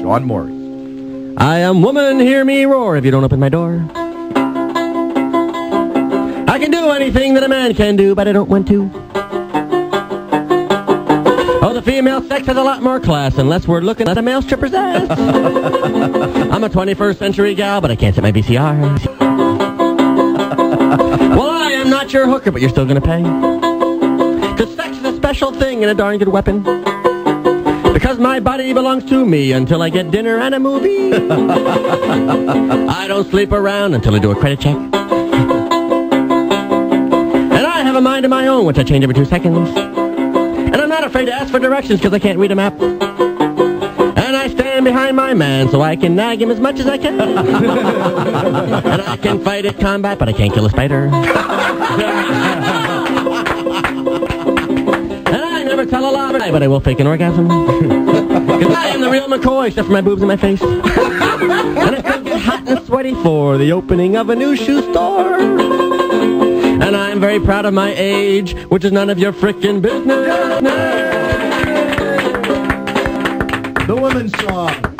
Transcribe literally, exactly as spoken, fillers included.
Sean Morris. I am woman, hear me roar if you don't open my door. I can do anything that a man can do, but I don't want to. Oh, the female sex has a lot more class unless we're looking at a male stripper's ass. I'm a twenty-first century gal, but I can't set my V C R. Well, I am not your hooker, but you're still gonna pay. Cause sex is a special thing and a darn good weapon. Because my body belongs to me until I get dinner and a movie. I don't sleep around until I do a credit check. And I have a mind of my own, which I change every two seconds. And I'm not afraid to ask for directions because I can't read a map. And I stand behind my man so I can nag him as much as I can. And I can fight at combat, but I can't kill a spider. Never tell a lie, but I will fake an orgasm. Because I am the real McCoy, except for my boobs and my face. And I still get hot and sweaty for the opening of a new shoe store. And I'm very proud of my age, which is none of your frickin' business. The Women's Song.